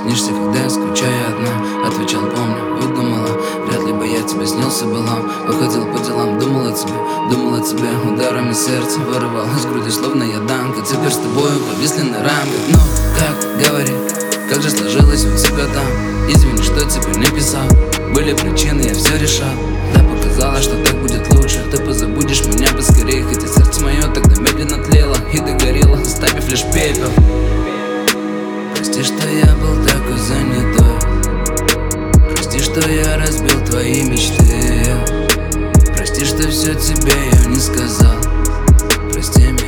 снишься, когда я скучаю одна. Отвечал, помню, выдумала, вряд ли бы я тебе снился былам. Выходил по делам, думал о тебе ударами сердца вырывал из груди, словно я Данка. Теперь с тобою повисли на рамках. Ну, как, говори, как же сложилось у тебя там? Извини, что теперь не писал. Были причины, я все решал. Да, показалось, что так будет лучше. Ты позабудешь меня поскорее, хотя сердце мое тогда медленно тлело и догорело, оставив лишь пепел. Прости, что я был такой занятой. Прости, что я разбил твои мечты. Прости, что все тебе я не сказал. Прости меня.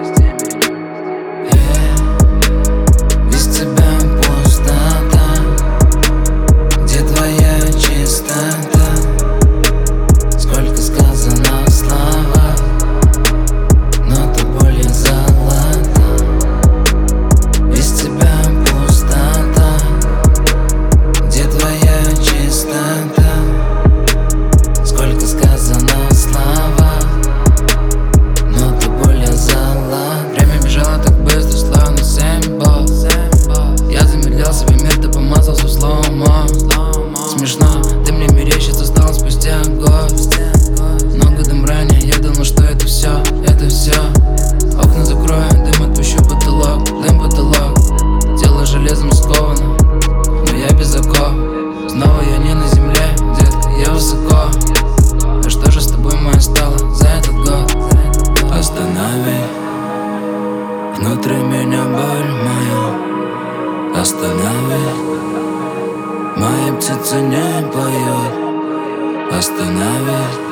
Без тебя пустота. Где твоя чистота? Сколько сказано в словах, но ты более золота. Без тебя пустота. Где твоя чистота? Сколько сказано в словах, но ты более золота. Время бежало так быстро, словно сэмпл. Я замедлял себе мир, ты помазался в слоумо. Смешно, ты мне мерещится стал спустя год. Но годом ранее я думал, что это все. Окна закрою, дым отпущу, потолок, тело железом сковано, но я без оков. Снова я не на земле, детка, я высоко. А что же с тобой, моя, стало за этот год? Останови внутри меня боль мою. Останови, мои птицы не поют. Останови.